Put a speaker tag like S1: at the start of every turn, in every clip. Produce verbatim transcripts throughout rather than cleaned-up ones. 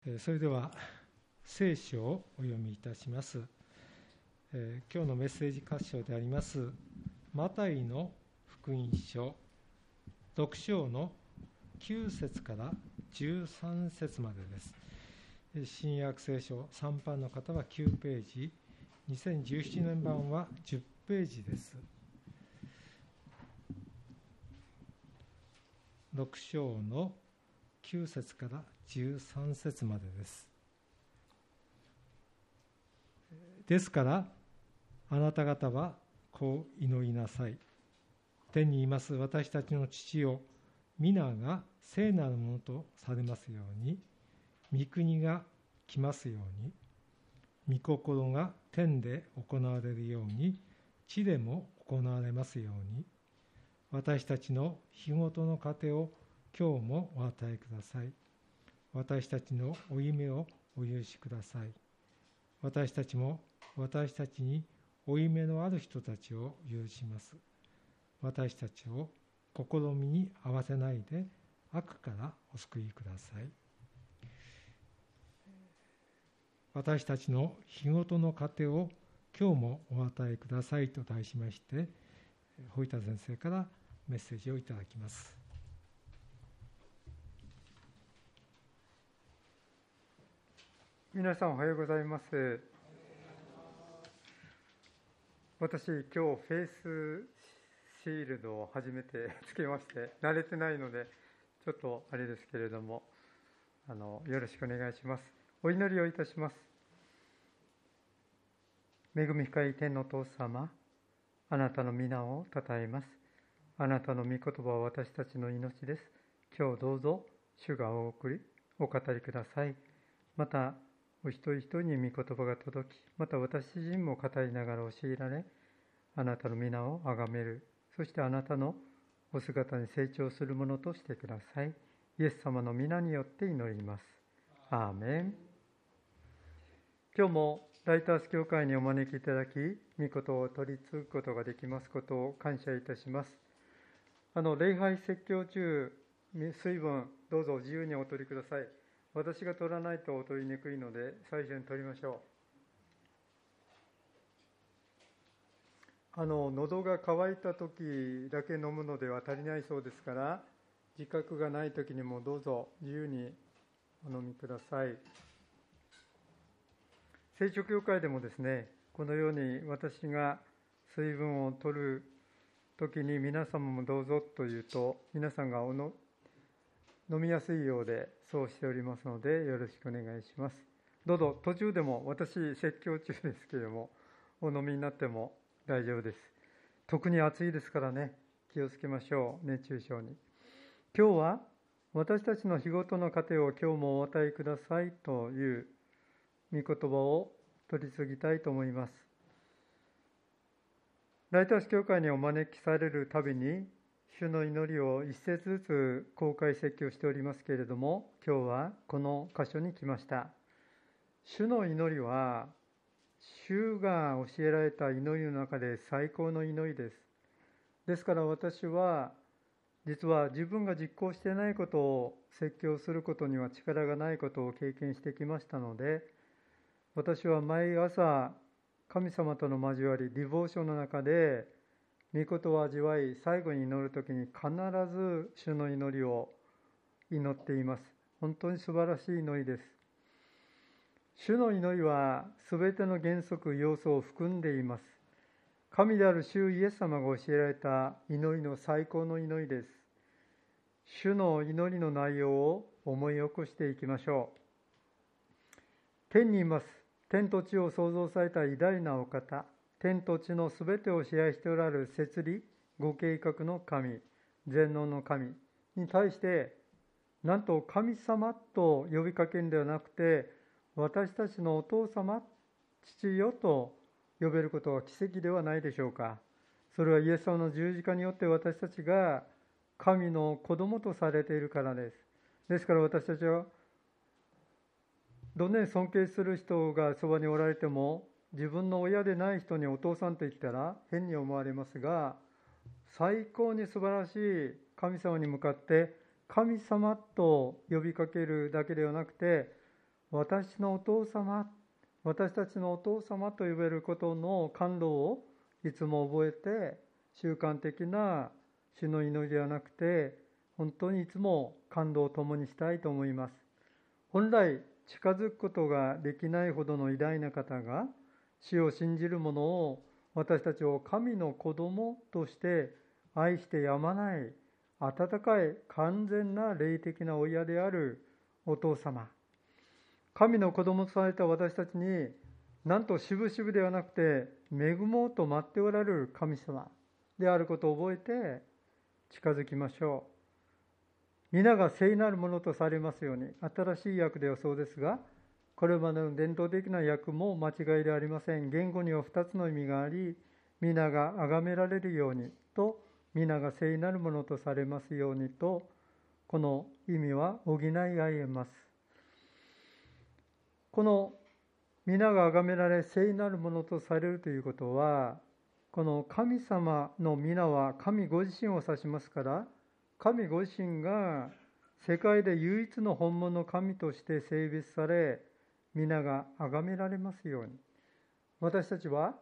S1: それでは聖書をお読みいたします。えー、今日のメッセージ箇所でありますマタイの福音書ろく章のきゅう節からじゅうさん節までです。新約聖書さん版の方はきゅうページ、にせんじゅうななねん版はじゅっページです。ろく章のきゅう節からじゅうさん節までです。ですからあなた方はこう祈りなさい。天にいます私たちの父よ、皆が聖なるものとされますように、御国が来ますように、御心が天で行われるように地でも行われますように、私たちの日ごとの糧を今日もお与えください。私たちの負い目をお許しください。私たちも私たちに負い目のある人たちを許します。私たちを試みに合わせないで悪からお救いください。私たちの日ごとの糧を今日もお与えくださいと題しまして、堀田先生からメッセージをいただきます。
S2: 皆さんおはようございます。私今日フェイスシールドを初めてつけまして、慣れてないのでちょっとあれですけれども、あのよろしくお願いします。お祈りをいたします。恵み深い天の父様、あなたの皆をたたえます。あなたの御言葉は私たちの命です。今日どうぞ主がお送りお語りください。またお一人一人に御言葉が届き、また私自身も語りながら教えられ、あなたの皆をあがめる、そしてあなたのお姿に成長するものとしてください。イエス様の皆によって祈ります。アーメン。今日もライタース教会にお招きいただき、御事を取り継ぐことができますことを感謝いたします。あの礼拝説教中、水分どうぞ自由にお取りください。私が取らないと取りにくいので最初に取りましょう。あの喉が渇いた時だけ飲むのでは足りないそうですから、自覚がない時にもどうぞ自由にお飲みください。聖書教会でもですね、このように私が水分を取る時に皆様もどうぞというと、皆さんがおの飲みやすいようでそうしておりますので、よろしくお願いします。どうぞ途中でも、私説教中ですけれどもお飲みになっても大丈夫です。特に暑いですからね、気をつけましょう。熱中症に。今日は私たちの日ごとの糧を今日もお与えくださいという御言葉を取り次ぎたいと思います。ライタース教会にお招きされるたびに主の祈りを一節ずつ公開説教しておりますけれども、今日はこの箇所に来ました。主の祈りは主が教えられた祈りの中で最高の祈りです。ですから私は実は自分が実行していないことを説教することには力がないことを経験してきましたので、私は毎朝神様との交わり、ディボーションの中で御事を味わい、最後に祈るときに必ず主の祈りを祈っています。本当に素晴らしい祈りです。主の祈りはすべての原則、要素を含んでいます。神である主イエス様が教えられた祈りの最高の祈りです。主の祈りの内容を思い起こしていきましょう。天にいます。天と地を創造された偉大なお方、天と地のすべてを支配しておられる摂理、ご計画の神、全能の神に対して、なんと神様と呼びかけるのではなくて、私たちのお父様、父よと呼べることは奇跡ではないでしょうか。それはイエス様の十字架によって私たちが神の子供とされているからです。ですから私たちはどんなに尊敬する人がそばにおられても、自分の親でない人にお父さんと言ったら変に思われますが、最高に素晴らしい神様に向かって神様と呼びかけるだけではなくて、 私のお父様、私たちのお父様と呼べることの感動をいつも覚えて、習慣的な主の祈りではなくて、本当にいつも感動を共にしたいと思います。本来近づくことができないほどの偉大な方が、主を信じる者を私たちを神の子供として愛してやまない、温かい完全な霊的な親であるお父様、神の子供とされた私たちに、なんとしぶしぶではなくて恵もうと待っておられる神様であることを覚えて近づきましょう。皆が聖なるものとされますように、新しい訳ではそうですが、これまでの伝統的な訳も間違いではありません。言語には二つの意味があり、皆が崇められるようにと、皆が聖なるものとされますようにと、この意味は補い合えます。この皆が崇められ聖なるものとされるということは、この神様の皆は神ご自身を指しますから、神ご自身が世界で唯一の本物の神として性別され、皆が崇められますように。私たちは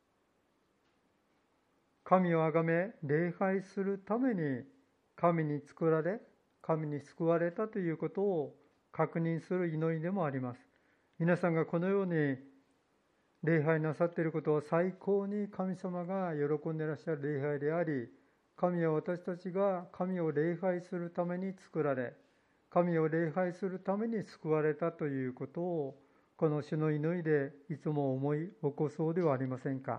S2: 神を崇め礼拝するために神に作られ、神に救われたということを確認する祈りでもあります。皆さんがこのように礼拝なさっていることは、最高に神様が喜んでいらっしゃる礼拝であり、神は私たちが神を礼拝するために作られ、神を礼拝するために救われたということを、この主の祈りでいつも思い起こそうではありませんか。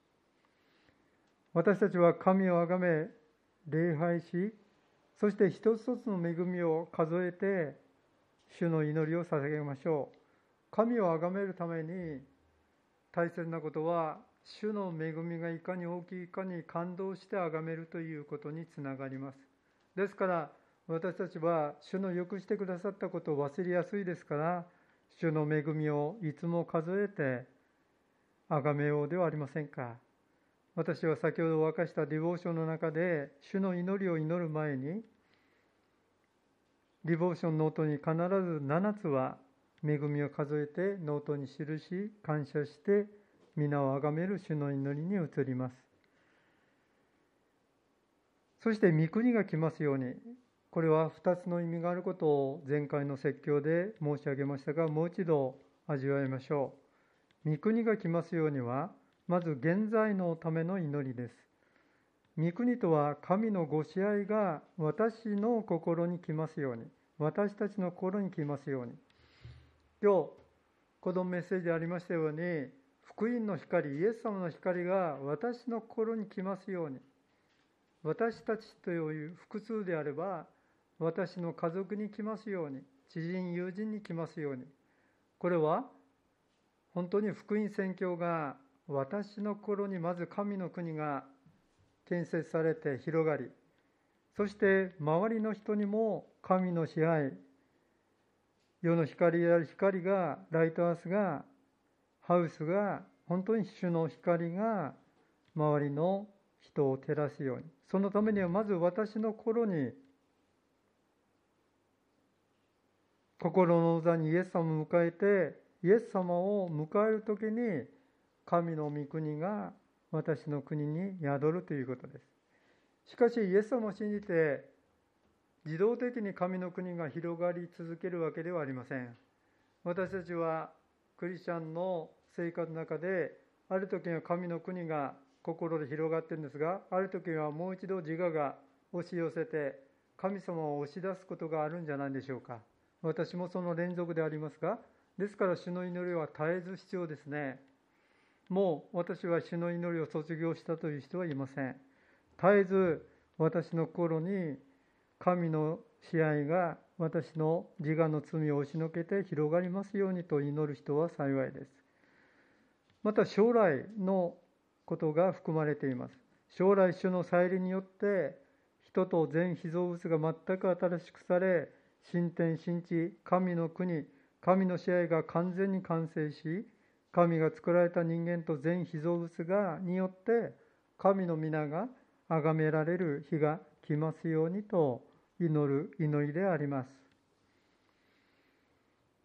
S2: 私たちは神をあがめ礼拝し、そして一つ一つの恵みを数えて主の祈りを捧げましょう。神をあがめるために大切なことは、主の恵みがいかに大きいかに感動してあがめるということにつながります。ですから私たちは主のよくしてくださったことを忘れやすいですから、主の恵みをいつも数えてあがめようではありませんか。私は先ほど明かしたディボーションの中で、主の祈りを祈る前にディボーションノートに必ずななつは恵みを数えてノートに記し、感謝して皆をあがめる主の祈りに移ります。そして御国が来ますように、これはふたつの意味があることを前回の説教で申し上げましたが、もう一度味わいましょう。御国が来ますようには、まず現在のための祈りです。御国とは神のご支配が私の心に来ますように、私たちの心に来ますように。今日子供メッセージでありましたように、福音の光、イエス様の光が私の心に来ますように。私たちという複数であれば、私の家族に来ますように、知人友人に来ますように。これは本当に福音宣教が私の心にまず神の国が建設されて広がり、そして周りの人にも神の支配、世の光である光が、ライトハウスが、ハウスが、本当に主の光が周りの人を照らすように。そのためにはまず私の心に、心の座にイエス様を迎えて、イエス様を迎えるときに神の御国が私の国に宿るということです。しかしイエス様を信じて自動的に神の国が広がり続けるわけではありません。私たちはクリスチャンの生活の中で、ある時には神の国が心で広がっているんですが、ある時にはもう一度自我が押し寄せて神様を押し出すことがあるんじゃないでしょうか。私もその連続でありますが、ですから主の祈りは絶えず必要ですね。もう私は主の祈りを卒業したという人はいません。絶えず私の心に神の支配が私の自我の罪を押しのけて広がりますようにと祈る人は幸いです。また将来のことが含まれています。将来主の再臨によって人と全被造物が全く新しくされ、新天新地、神の国、神の支配が完全に完成し、神が作られた人間と全被造物がによって神の皆が崇められる日が来ますようにと祈る祈りであります。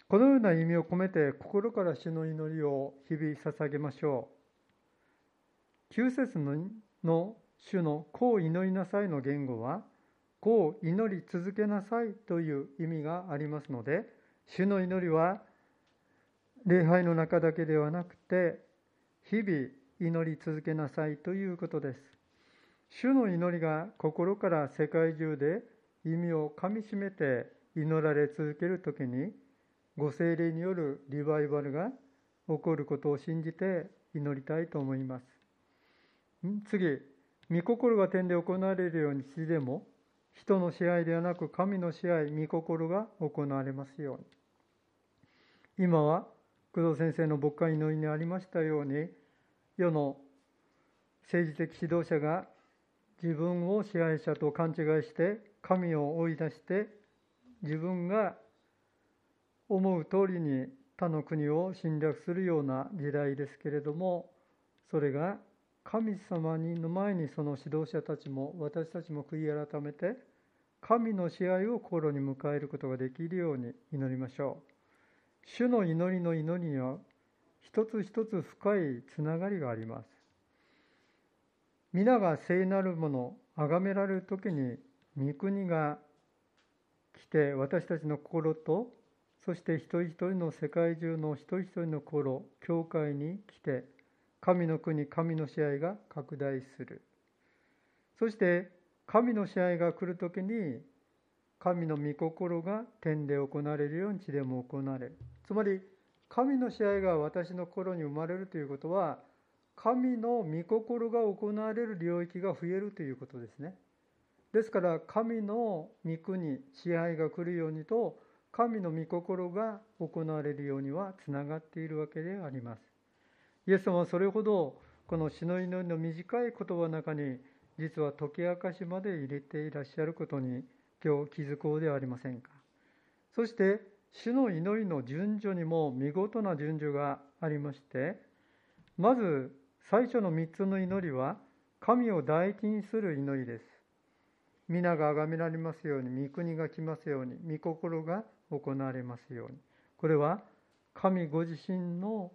S2: このような意味を込めて心から主の祈りを日々捧げましょう。きゅう節のの主のこう祈りなさいの言語は、こう祈り続けなさいという意味がありますので、主の祈りは礼拝の中だけではなくて、日々祈り続けなさいということです。主の祈りが心から世界中で意味をかみしめて祈られ続けるときに、ご聖霊によるリバイバルが起こることを信じて祈りたいと思います。次、御心が天で行われるように地でも、人の支配ではなく神の支配、御心が行われますように。今は工藤先生の牧会祈りにありましたように、世の政治的指導者が自分を支配者と勘違いして神を追い出して自分が思う通りに他の国を侵略するような時代ですけれども、それが神様の前にその指導者たちも私たちも悔い改めて神の支配を心に迎えることができるように祈りましょう。主の祈りの祈りには一つ一つ深いつながりがあります。皆が聖なるもの、崇められるときに御国が来て私たちの心と、そして一人一人の世界中の一人一人の心、教会に来て神の国、神の支配が拡大する。そして神の支配が来るときに神の御心が天で行われるように地でも行われる。つまり神の支配が私の心に生まれるということは、神の御心が行われる領域が増えるということですね。ですから神の御国、支配が来るようにと神の御心が行われるようにはつながっているわけであります。イエス様はそれほどこの主の祈りの短い言葉の中に実は解き明かしまで入れていらっしゃることに今日気づこうではありませんか。そして主の祈りの順序にも見事な順序がありまして、まず最初のみっつの祈りは神を第一にする祈りです。皆が崇められますように、御国が来ますように、御心が行われますように。これは神ご自身の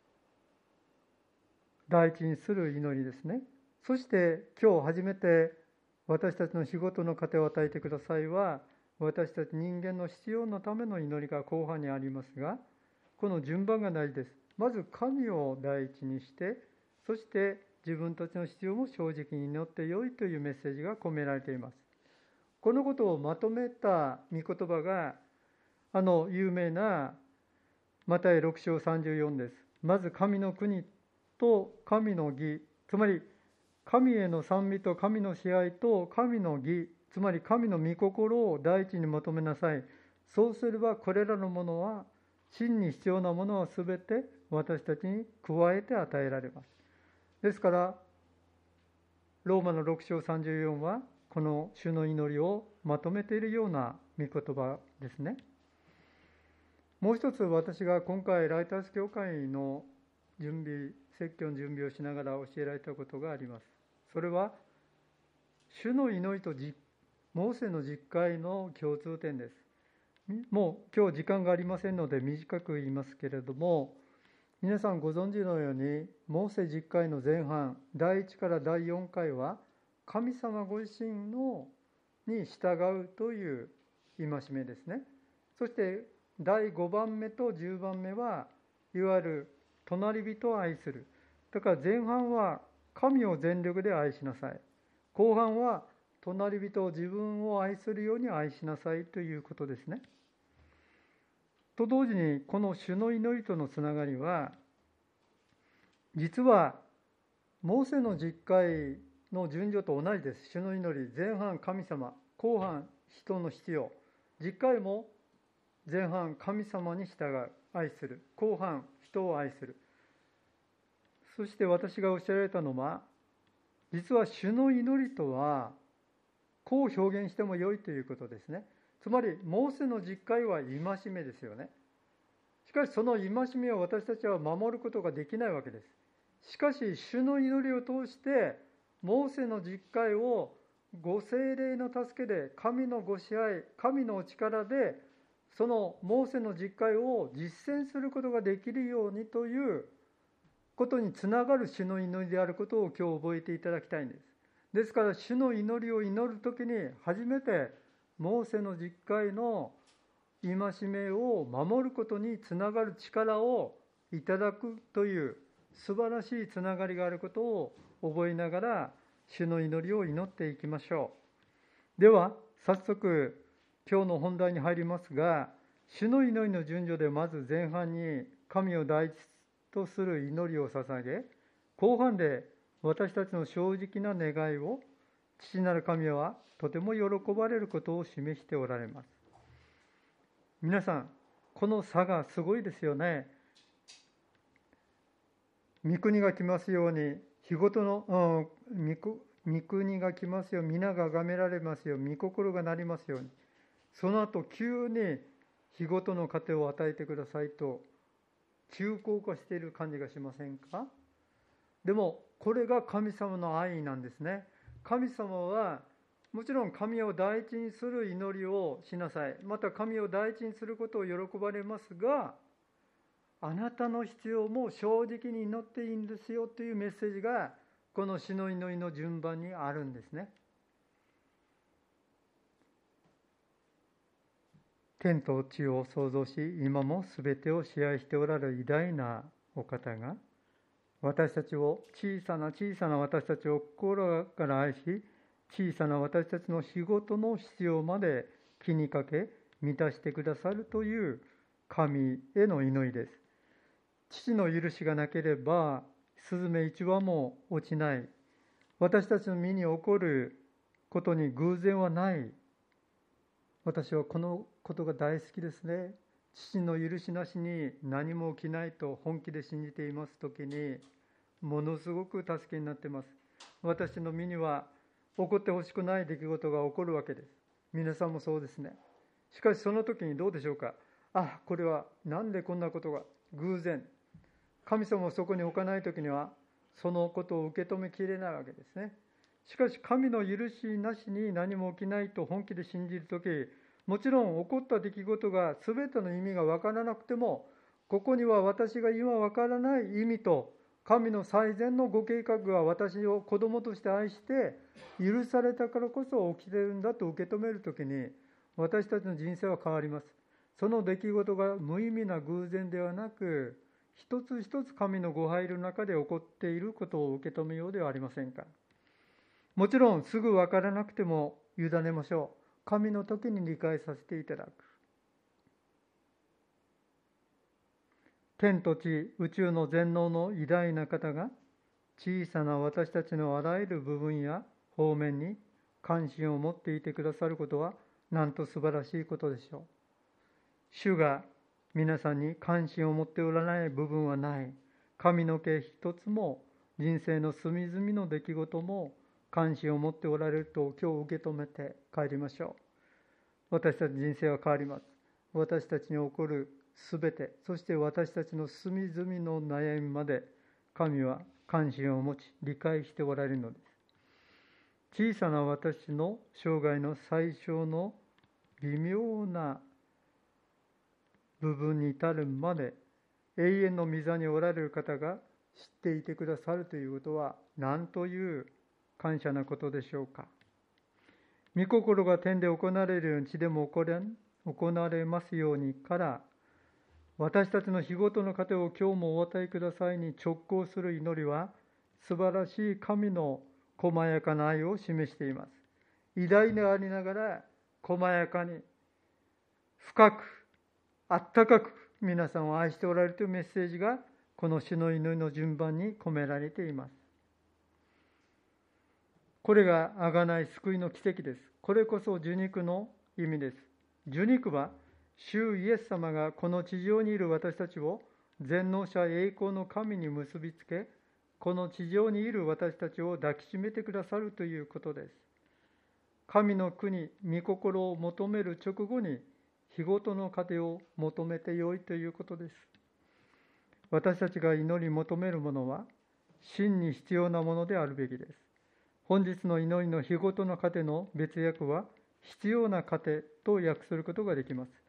S2: 第一にする祈りですね。そして今日初めて私たちの仕事の糧を与えてくださいは、私たち人間の必要のための祈りが後半にありますが、この順番が大事です。まず神を第一にして、そして自分たちの必要も正直に祈ってよいというメッセージが込められています。このことをまとめた御言葉があの有名なマタイろく章さんじゅうよんです。まず神の国と神の義、つまり神への賛美と神の支配と神の義、つまり神の御心を第一に求めなさい。そうすればこれらのものは、真に必要なものはすべて私たちに加えて与えられます。ですからローマのろく章さんじゅうよんはこの主の祈りをまとめているような御言葉ですね。もう一つ、私が今回ライターズ教会の準備説教の準備をしながら教えられたことがあります。それは主の祈りとモーセの実会の共通点です。もう今日時間がありませんので短く言いますけれども、皆さんご存知のようにモーセ実会の前半だいいちからだいよんかいは神様ご自身のに従うという戒めですね。そしてだいごばんめとじゅうばんめはいわゆる隣人を愛する。だから前半は神を全力で愛しなさい、後半は隣人を自分を愛するように愛しなさいということですね。と同時にこの主の祈りとのつながりは、実はモーセの実会の順序と同じです。主の祈り、前半神様、後半人の必要。実会も前半神様に従う、愛する、後半人を愛する。そして私がおっしゃられたのは、実は主の祈りとはこう表現してもよいということですね。つまりモーセの実会は戒めですよね。しかしその戒めを私たちは守ることができないわけです。しかし主の祈りを通してモーセの実会をご聖霊の助けで、神のご支配、神のお力でそのモーセの実会を実践することができるようにということにつながる主の祈りであることを今日覚えていただきたいんです。ですから主の祈りを祈るときに初めてモーセの実会の戒めを守ることにつながる力をいただくという素晴らしいつながりがあることを覚えながら主の祈りを祈っていきましょう。では早速今日の本題に入りますが、主の祈りの順序でまず前半に神を第一とする祈りを捧げ、後半で私たちの正直な願いを父なる神はとても喜ばれることを示しておられます。皆さん、この差がすごいですよね。御国が来ますように、日ごとの、うん、御国が来ますよ、皆が崇められますよ、御心がなりますように。その後、急に日ごとの糧を与えてくださいと、急降下している感じがしませんか？でも、これが神様の愛なんですね。神様は、もちろん神を第一にする祈りをしなさい。また神を第一にすることを喜ばれますが、あなたの必要も正直に祈っていいんですよというメッセージがこの主の祈りの順番にあるんですね。天と地を創造し、今も全てを支配しておられる偉大なお方が、私たちを、小さな小さな私たちを心から愛し、小さな私たちの仕事の必要まで気にかけ満たしてくださるという神への祈りです。父の許しがなければスズメ一羽も落ちない。私たちの身に起こることに偶然はない。私はこのことが大好きですね。父の許しなしに何も起きないと本気で信じていますときに、ものすごく助けになっています。私の身には起こってほしくない出来事が起こるわけです。皆さんもそうですね。しかしその時にどうでしょうか。あ、これはなんでこんなことが偶然。神様をそこに置かない時にはそのことを受け止めきれないわけですね。しかし神の許しなしに何も起きないと本気で信じるとき、もちろん起こった出来事が全ての意味が分からなくても、ここには私が今分からない意味と神の最善のご計画が私を子供として愛して許されたからこそ起きているんだと受け止めるときに、私たちの人生は変わります。その出来事が無意味な偶然ではなく、一つ一つ神のご配慮の中で起こっていることを受け止めようではありませんか。もちろんすぐ分からなくても委ねましょう。神の時に理解させていただく。天と地、宇宙の全能の偉大な方が小さな私たちのあらゆる部分や方面に関心を持っていてくださることはなんと素晴らしいことでしょう。主が皆さんに関心を持っておらない部分はない。神の計一つも人生の隅々の出来事も関心を持っておられると今日受け止めて帰りましょう。私たち人生は変わります。私たちに起こるすべて、そして私たちの隅々の悩みまで神は関心を持ち理解しておられるのです。小さな私の生涯の最小の微妙な部分に至るまで永遠の御座におられる方が知っていてくださるということは何という感謝なことでしょうか。御心が天で行われるように地でも行われますようにから、私たちの日ごとの糧を今日もお与えくださいに直行する祈りは素晴らしい神の細やかな愛を示しています。偉大でありながら細やかに深くあったかく皆さんを愛しておられるというメッセージがこの主の祈りの順番に込められています。これが贖い救いの奇跡です。これこそ受肉の意味です。受肉は主イエス様がこの地上にいる私たちを全能者栄光の神に結びつけ、この地上にいる私たちを抱きしめてくださるということです。神の国、御心を求める直後に日ごとの糧を求めてよいということです。私たちが祈り求めるものは真に必要なものであるべきです。本日の祈りの日ごとの糧の別訳は必要な糧と訳することができます。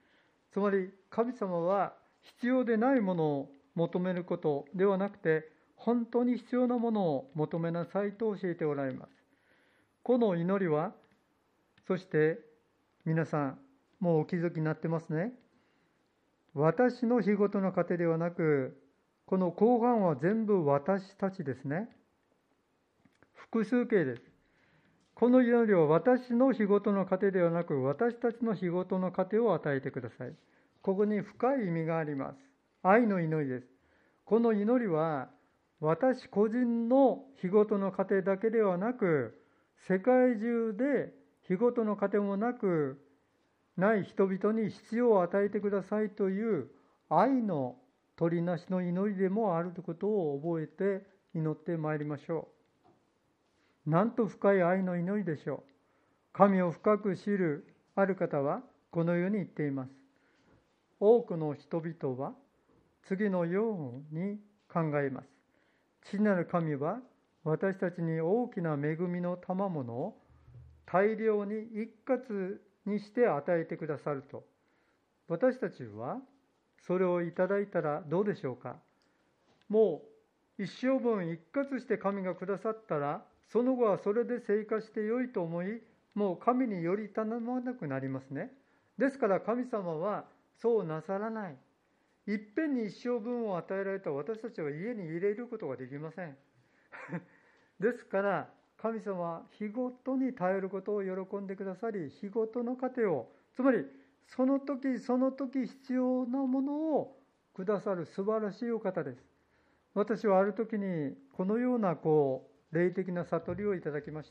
S2: つまり神様は必要でないものを求めることではなくて、本当に必要なものを求めなさいと教えておられます。この祈りは、そして皆さんもうお気づきになってますね。私の日ごとの糧ではなく、この後半は全部私たちですね。複数形です。この祈りは私の日ごとの糧ではなく、私たちの日ごとの糧を与えてください。ここに深い意味があります。愛の祈りです。この祈りは私個人の日ごとの糧だけではなく、世界中で日ごとの糧もなくない人々に必要を与えてくださいという愛の取りなしの祈りでもあるということを覚えて祈ってまいりましょう。なんと深い愛の祈りでしょう。神を深く知るある方はこのように言っています。多くの人々は次のように考えます。父なる神は私たちに大きな恵みの賜物を大量に一括にして与えてくださると。私たちはそれをいただいたらどうでしょうか。もう一生分一括して神がくださったら、その後はそれで生活してよいと思い、もう神により頼まなくなりますね。ですから神様はそうなさらない。いっぺんに一生分を与えられた私たちは家に入れることができません。ですから神様は日ごとに頼ることを喜んでくださり、日ごとの糧を、つまりその時その時必要なものをくださる素晴らしいお方です。私はある時にこのようなこう霊的な悟りをいただきました。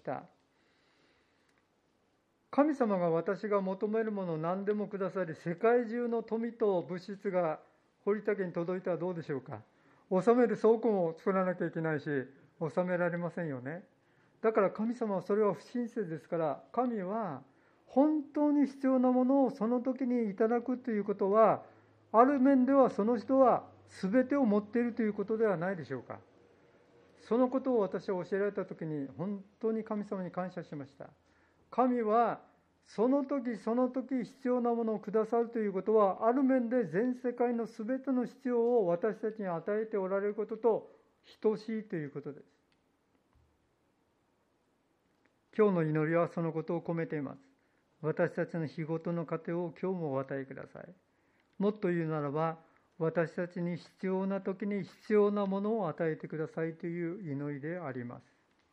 S2: 神様が私が求めるものを何でもくださり、世界中の富と物質が堀田家に届いたらどうでしょうか。収める倉庫も作らなきゃいけないし、収められませんよね。だから神様はそれは不親切ですから、神は本当に必要なものをその時にいただくということは、ある面ではその人は全てを持っているということではないでしょうか。そのことを私は教えられた時に本当に神様に感謝しました。神はその時その時必要なものをくださるということは、ある面で全世界のすべての必要を私たちに与えておられることと等しいということです。今日の祈りはそのことを込めています。私たちの日ごとの糧を今日もお与えください。もっと言うならば、私たちに必要な時に必要なものを与えてくださいという祈りであります。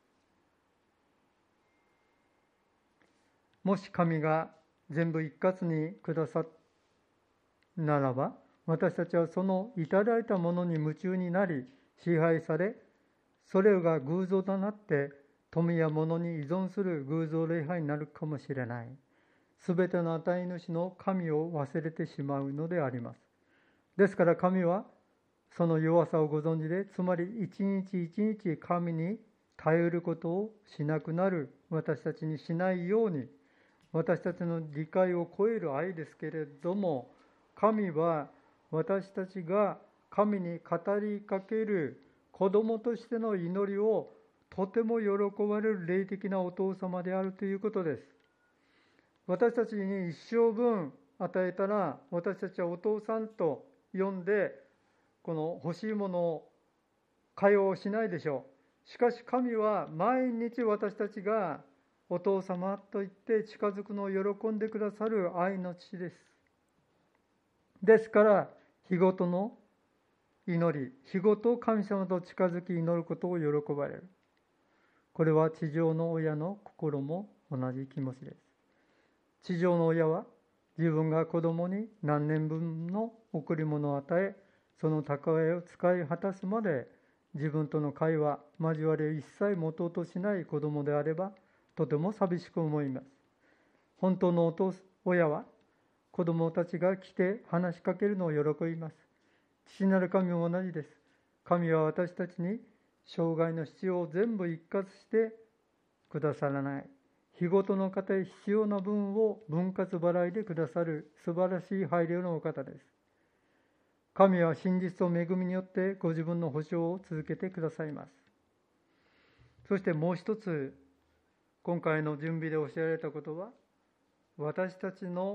S2: もし神が全部一括にくださっならば、私たちはそのいただいたものに夢中になり支配され、それが偶像となって富や物に依存する偶像礼拝になるかもしれない。すべての与え主の神を忘れてしまうのであります。ですから神はその弱さをご存知で、つまり一日一日神に頼ることをしなくなる私たちにしないように、私たちの理解を超える愛ですけれども、神は私たちが神に語りかける子供としての祈りをとても喜ばれる霊的なお父様であるということです。私たちに一生分与えたら、私たちはお父さんと呼んで、この欲しいものを会話をしないでしょう。しかし神は毎日私たちがお父様と言って近づくのを喜んでくださる愛の父です。ですから日ごとの祈り、日ごと神様と近づき祈ることを喜ばれる。これは地上の親の心も同じ気持ちです。地上の親は自分が子供に何年分の贈り物を与え、その蓄えを使い果たすまで自分との会話、交わりを一切持とうとしない子供であれば、とても寂しく思います。本当のお父親は子供たちが来て話しかけるのを喜びます。父なる神も同じです。神は私たちに生涯の必要を全部一括してくださらない。日ごとの方へ必要な分を分割払いでくださる素晴らしい配慮のお方です。神は真実と恵みによってご自分の保証を続けてくださいます。そしてもう一つ、今回の準備で教えられたことは、私たちの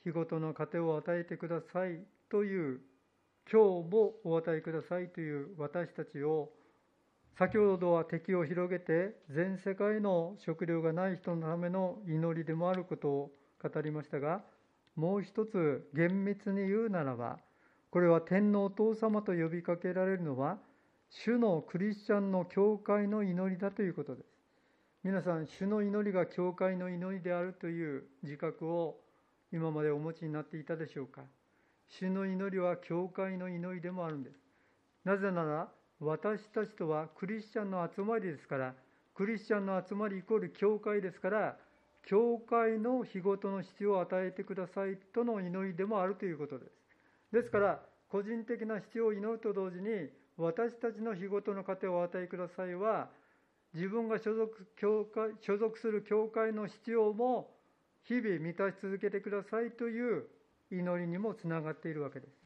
S2: 日ごとの糧を与えてくださいという、今日もお与えくださいという私たちを、先ほどは敵を広げて全世界の食料がない人のための祈りでもあることを語りましたが、もう一つ厳密に言うならば、これは天のお父様と呼びかけられるのは、主のクリスチャンの教会の祈りだということです。皆さん、主の祈りが教会の祈りであるという自覚を今までお持ちになっていたでしょうか。主の祈りは教会の祈りでもあるんです。なぜなら、私たちとはクリスチャンの集まりですから、クリスチャンの集まりイコール教会ですから、教会の日ごとの必要を与えてくださいとの祈りでもあるということです。ですから、個人的な必要を祈ると同時に、私たちの日ごとの糧をお与えくださいは、自分が所属、教会、所属する教会の必要も日々満たし続けてくださいという祈りにもつながっているわけです。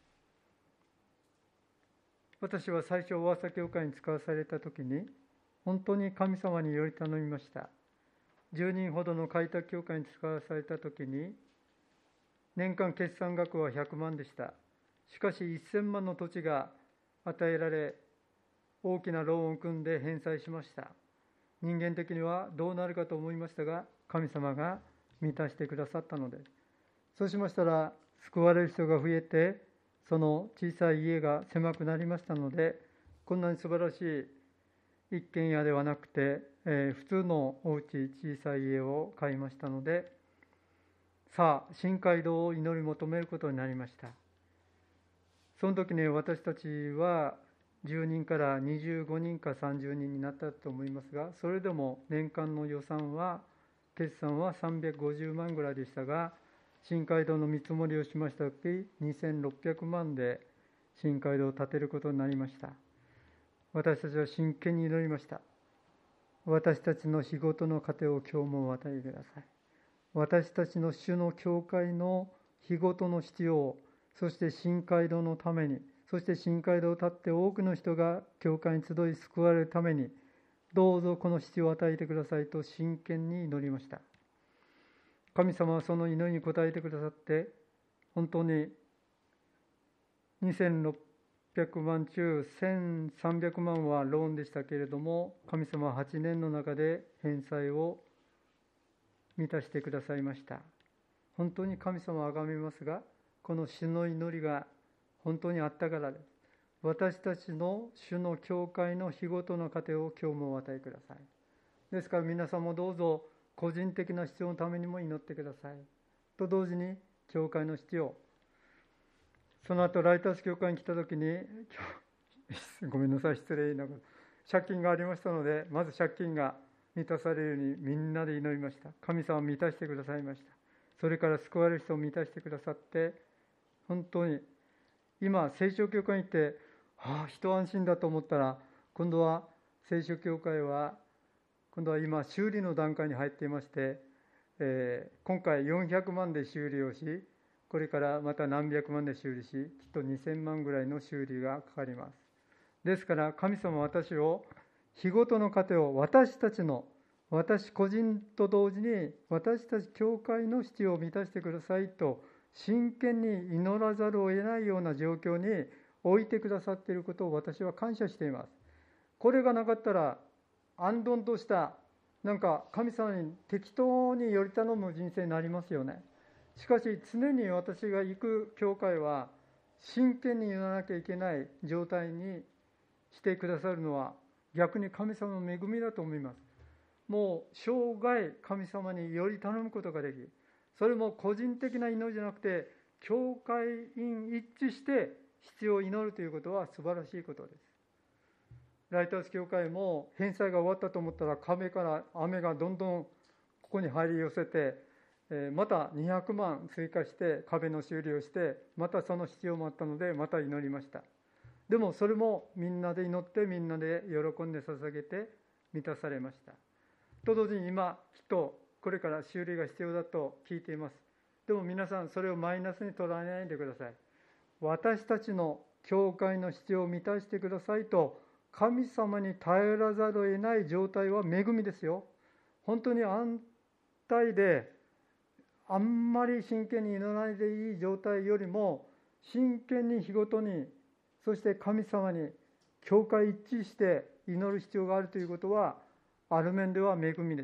S2: 私は最初、大朝教会に使わされたときに、本当に神様により頼みました。じゅうにんほどの開拓教会に使わされたときに、年間決算額はひゃくまんでした。しかしせんまんの土地が与えられ、大きなローンを組んで返済しました。人間的にはどうなるかと思いましたが、神様が満たしてくださったのです。そうしましたら、救われる人が増えて、その小さい家が狭くなりましたので、こんなに素晴らしい一軒家ではなくて、えー、普通のお家、小さい家を買いましたので、さあ、新街道を祈り求めることになりました。その時に私たちはじゅうにんからにじゅうごにんかさんじゅうにんになったと思いますが、それでも年間の予算は、決算はさんびゃくごじゅうまんぐらいでしたが、新街道の見積もりをしましたとき、にせんろっぴゃくまんで新街道を建てることになりました。私たちは真剣に祈りました。私たちの日ごとの糧を今日もお与えください。私たちの主の教会の日ごとの必要、そして新街道のために、そして新街道を建って多くの人が教会に集い救われるために、どうぞこの必要を与えてくださいと真剣に祈りました。神様はその祈りに応えてくださって、本当ににせんろっぴゃくまん中せんさんびゃくまんはローンでしたけれども、神様ははちねんの中で返済を満たしてくださいました。本当に神様をあがめますが、この主の祈りが本当にあったからです。私たちの主の教会の日ごとの糧を今日もお与えください。ですから皆さんもどうぞ個人的な必要のためにも祈ってください。と同時に教会の必要、その後ライタース教会に来た時に、ごめんなさい、失礼ながら、借金がありましたので、まず借金が満たされるようにみんなで祈りました。神様を満たしてくださいました。それから救われる人を満たしてくださって、本当に今聖書教会に行って、ああ一安心だと思ったら、今度は聖書教会は今度は今修理の段階に入っていまして、えー、今回よんひゃくまんで修理をし、これからまた何百万で修理し、きっとにせんまんぐらいの修理がかかります。ですから神様は私を、日ごとの糧を私たちの、私個人と同時に私たち教会の必要を満たしてくださいと真剣に祈らざるを得ないような状況に置いてくださっていることを私は感謝しています。これがなかったら安頓としたなんか神様に適当により頼む人生になりますよね。しかし常に私が行く教会は真剣に祈らなきゃいけない状態にしてくださるのは逆に神様の恵みだと思います。もう生涯神様により頼むことができる。それも個人的な祈りじゃなくて、教会員一致して必要を祈るということは素晴らしいことです。ライタース教会も返済が終わったと思ったら、壁から雨がどんどんここに入り寄せて、またにひゃくまん追加して壁の修理をして、またその必要もあったのでまた祈りました。でもそれもみんなで祈って、みんなで喜んで捧げて満たされました。と同時に今きっとこれから修理が必要だと聞いています。でも皆さんそれをマイナスに捉えないでください。私たちの教会の必要を満たしてくださいと神様に頼らざるを得ない状態は恵みですよ。本当に安泰であんまり真剣に祈らないでいい状態よりも、真剣に日ごとに、そして神様に教会一致して祈る必要があるということは、ある面では恵みです。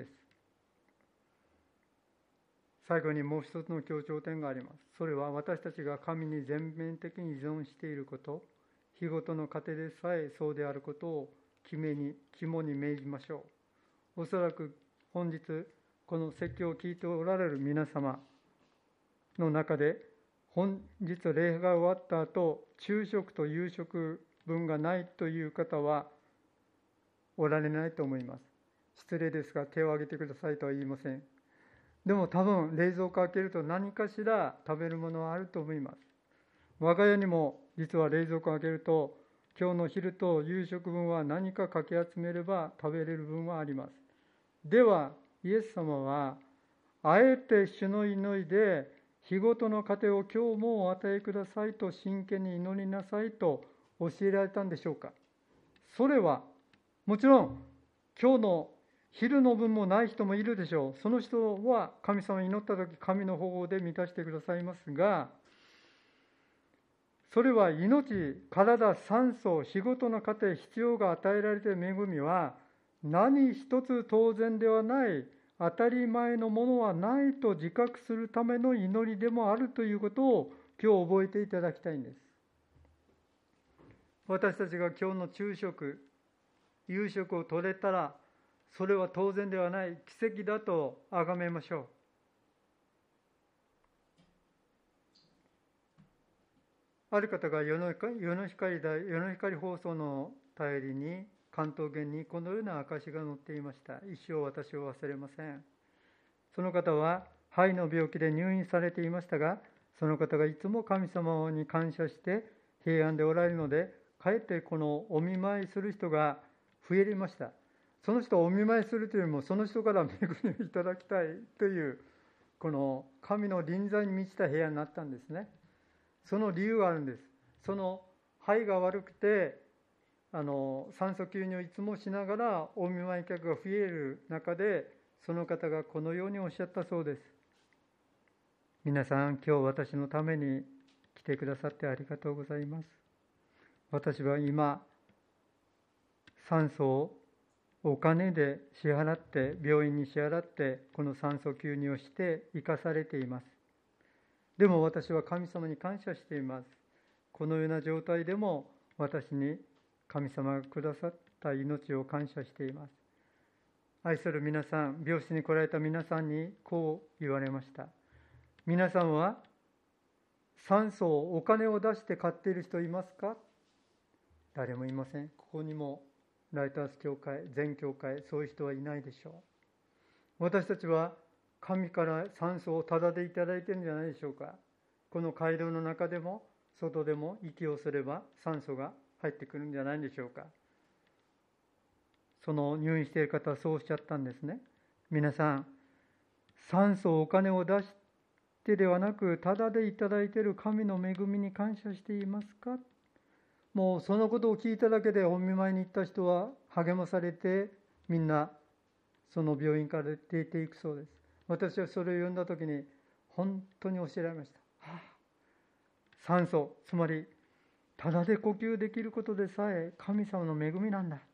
S2: 最後にもう一つの強調点があります。それは私たちが神に全面的に依存していること、日ごとの糧でさえそうであることを決めに肝に銘じましょう。おそらく本日この説教を聞いておられる皆様の中で、本日礼が終わった後、昼食と夕食分がないという方はおられないと思います。失礼ですが手を挙げてくださいとは言いません。でも多分冷蔵庫開けると何かしら食べるものはあると思います。我が家にも実は冷蔵庫を開けると、今日の昼と夕食分は何かかき集めれば食べれる分はあります。ではイエス様はあえて主の祈りで日ごとの糧を今日もお与えくださいと真剣に祈りなさいと教えられたんでしょうか。それはもちろん今日の昼の分もない人もいるでしょう。その人は神様に祈ったとき、神の方法で満たしてくださいますが、それは命、体、酸素、日ごとの糧、必要が与えられている恵みは、何一つ当然ではない、当たり前のものはないと自覚するための祈りでもあるということを今日覚えていただきたいんです。私たちが今日の昼食、夕食を取れたら、それは当然ではない奇跡だと崇めましょう。ある方が世の光、世の光だ、世の光放送の頼りに関東圏にこのような証が載っていました。一生私を忘れません。その方は肺の病気で入院されていましたが、その方がいつも神様に感謝して平安でおられるので、かえってこのお見舞いする人が増えました。その人をお見舞いするというよりも、その人から恵みをいただきたいという、この神の臨在に満ちた部屋になったんですね。その理由があるんです。その肺が悪くて、あの酸素吸入をいつもしながらお見舞い客が増える中で、その方がこのようにおっしゃったそうです。皆さん、今日私のために来てくださってありがとうございます。私は今、酸素をお金で支払って、病院に支払って、この酸素吸入をして生かされています。でも私は神様に感謝しています。このような状態でも私に神様がくださった命を感謝しています。愛する皆さん、病室に来られた皆さんにこう言われました。皆さんは酸素をお金を出して買っている人いますか？誰もいません。ここにもライターズ教会、全教会、そういう人はいないでしょう。私たちは神から酸素をタダでいただいているんじゃないでしょうか。この街道の中でも外でも息をすれば酸素が入ってくるんじゃないでしょうか。その入院している方はそうおっしゃったんですね。皆さん、酸素をお金を出してではなく、タダでいただいている神の恵みに感謝していますか？もうそのことを聞いただけでお見舞いに行った人は励まされて、みんなその病院から出ていくそうです。私はそれを読んだときに本当に教えられました。はあ、酸素、つまりただで呼吸できることでさえ神様の恵みなんだ。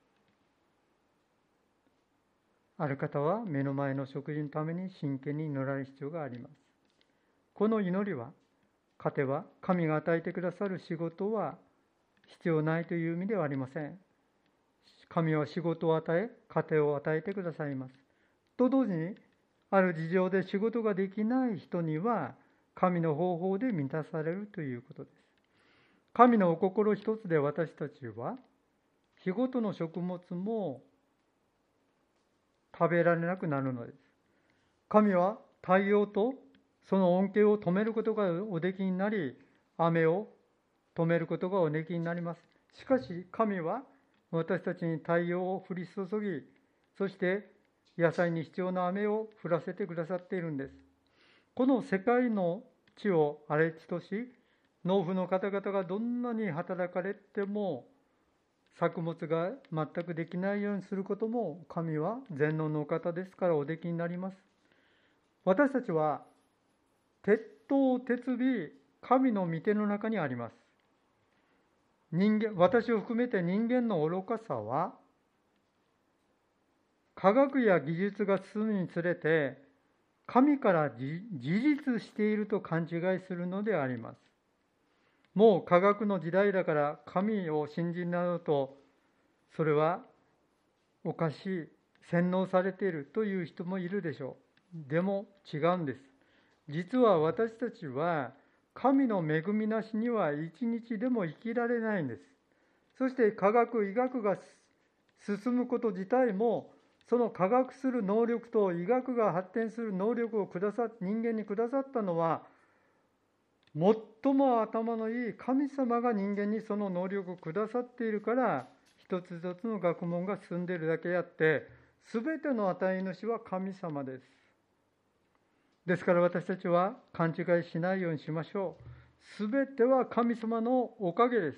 S2: ある方は目の前の食事のために真剣に祈られる必要があります。この祈りは、糧は神が与えてくださる仕事は必要ないという意味ではありません。神は仕事を与え、糧を与えてくださいます。と同時に、ある事情で仕事ができない人には、神の方法で満たされるということです。神のお心一つで私たちは、日ごとの食物も食べられなくなるのです。神は太陽とその恩恵を止めることがおできになり、雨を止めることがおできになります。しかし神は私たちに太陽を降り注ぎ、そして野菜に必要な雨を降らせてくださっているんです。この世界の地を荒れ地とし、農夫の方々がどんなに働かれても作物が全くできないようにすることも、神は全能のお方ですからおできになります。私たちは鉄頭鉄尾、神の御手の中にあります。人間、私を含めて人間の愚かさは、科学や技術が進むにつれて、神から自立していると勘違いするのであります。もう科学の時代だから神を信じなどと、それはおかしい、洗脳されているという人もいるでしょう。でも違うんです。実は私たちは神の恵みなしには一日でも生きられないんです。そして科学、医学が進むこと自体も、その科学する能力と医学が発展する能力をくださ人間にくださったのは、最も頭のいい神様が人間にその能力をくださっているから、一つ一つの学問が進んでいるだけあって、すべての与え主は神様です。ですから私たちは勘違いしないようにしましょう。すべては神様のおかげです。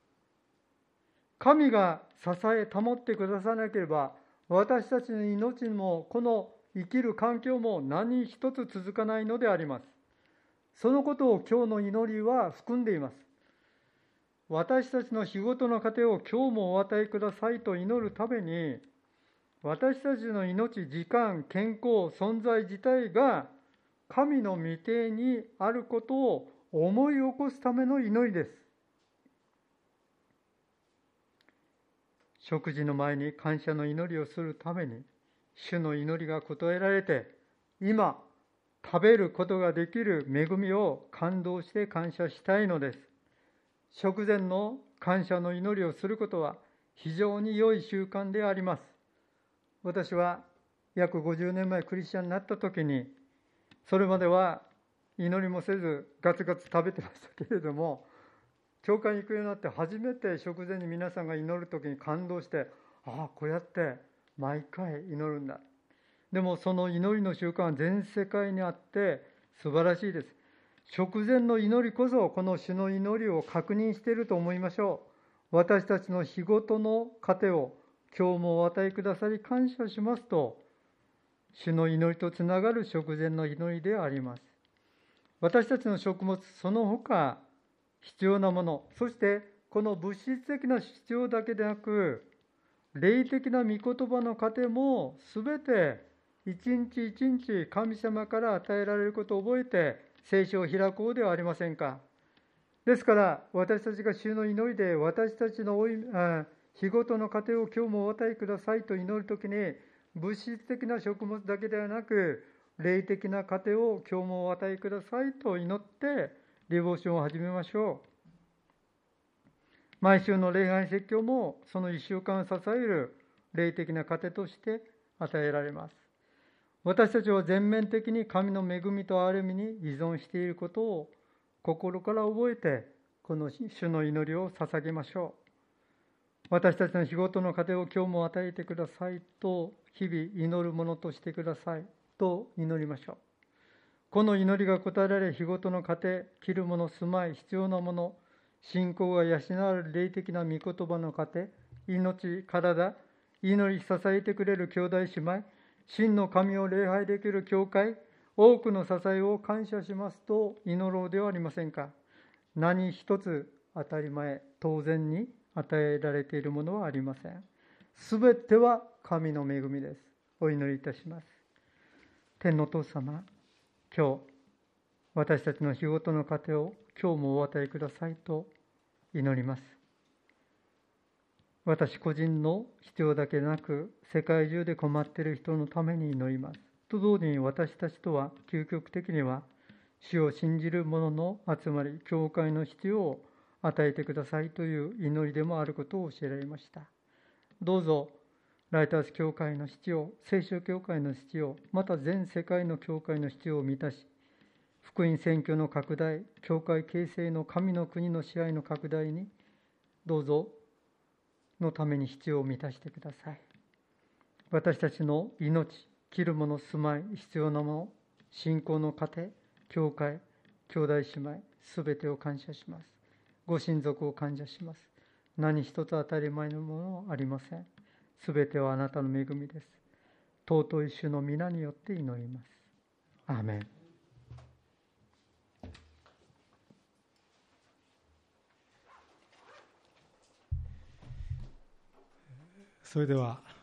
S2: 神が支え保ってくださなければ、私たちの命もこの生きる環境も何一つ続かないのであります。そのことを今日の祈りは含んでいます。私たちの仕事の糧を今日もお与えくださいと祈るために、私たちの命、時間、健康、存在自体が神の御手にあることを思い起こすための祈りです。食事の前に感謝の祈りをするために、主の祈りが答えられて、今食べることができる恵みを感動して感謝したいのです。食前の感謝の祈りをすることは非常に良い習慣であります。私は約ごじゅうねんまえクリスチャンになった時に、それまでは祈りもせずガツガツ食べてましたけれども、教会に行くようになって初めて食前に皆さんが祈る時に感動して、ああこうやって毎回祈るんだ。でもその祈りの習慣は全世界にあって素晴らしいです。食前の祈りこそこの主の祈りを確認していると思いましょう。私たちの日ごとの糧を今日もお与えくださり感謝しますと、主の祈りとつながる食前の祈りであります。私たちの食物、その他必要なもの、そしてこの物質的な必要だけでなく、霊的な御言葉の糧もすべて一日一日神様から与えられることを覚えて聖書を開こうではありませんか。ですから私たちが主の祈りで私たちのおいあ日ごとの糧を今日もお与えくださいと祈るときに、物質的な食物だけではなく霊的な糧を今日もお与えくださいと祈ってリボーションを始めましょう。毎週の礼拝説教もそのいっしゅうかんを支える霊的な糧として与えられます。私たちは全面的に神の恵みと憐れみに依存していることを心から覚えて、この主の祈りを捧げましょう。私たちの日ごとの糧を今日も与えてくださいと、日々祈るものとしてくださいと祈りましょう。この祈りが答えられ、日ごとの糧、着るもの、住まい、必要なもの、信仰が養われる霊的な御言葉の糧、命、体、祈り支えてくれる兄弟姉妹、真の神を礼拝できる教会、多くの支えを感謝しますと祈ろうではありませんか。何一つ当たり前、当然に与えられているものはありません。すべては神の恵みです。お祈りいたします。天のお父様、今日私たちの日ごとの糧を今日もお与えくださいと祈ります。私個人の必要だけでなく、世界中で困っている人のために祈ります。と同時に私たちとは究極的には主を信じる者の集まり、教会の必要を与えてくださいという祈りでもあることを教えられました。どうぞライターズ教会の必要、聖書教会の必要、また全世界の教会の必要を満たし、福音宣教の拡大、教会形成の神の国の支配の拡大にどうぞのために必要を満たしてください。私たちの命、着るもの、住まい、必要なもの、信仰の糧、教会、兄弟姉妹、すべてを感謝します。ご親族を感謝します。何一つ当たり前のものはありません。すべてはあなたの恵みです。尊い主の皆によって祈ります。アーメン。
S1: それでは